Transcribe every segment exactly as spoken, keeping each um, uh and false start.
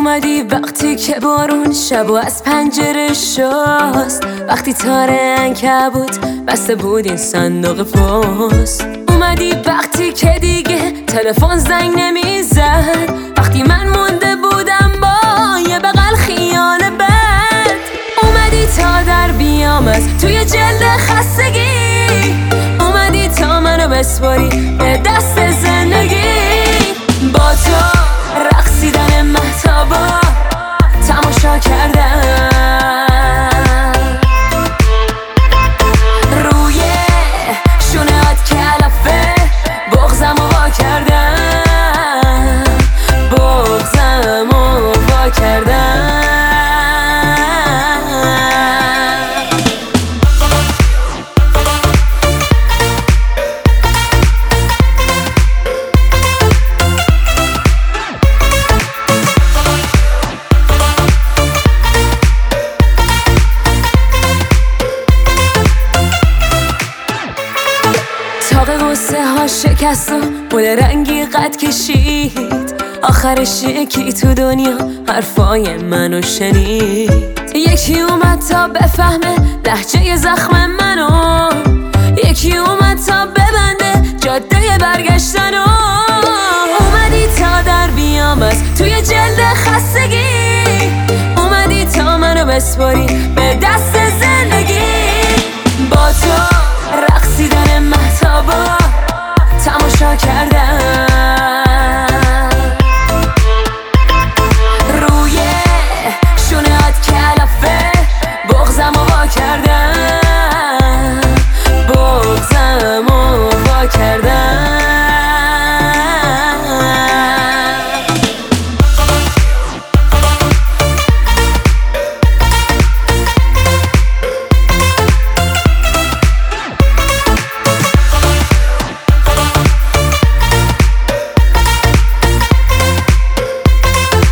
اومدی وقتی که بارون شب و از پنجره شست، وقتی تار عنکبوت بسته بود این صندوق پست. اومدی وقتی که دیگه تلفن زنگ نمیزد، وقتی من مونده بودم با یه بغل خیال بد. اومدی تا در بیام از توی جلد خستگی، اومدی تا منو بسپاری به دست زندگی. با تو رقصیدن مهتابا تماشا کردم، روی شونهات کلافه بغزم و وا کردم، بغزم و وا کردم. تاق غصه ها شکست و گل رنگی قد کشید، آخرش یکی تو دنیا حرفای منو شنید. یکی اومد تا بفهمه لهجه زخم منو، یکی اومد تا ببنده جاده برگشتنو. اومدی تا در بیام از توی جلد خستگی، اومدی تا منو بسپاری به دست زندگی. با تو رقصیدن مهتابا تماشا کردم، روی شونهات کلافه بغزم و وا کردم، بغزم و وا کردم.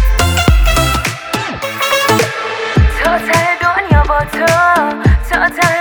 تا ته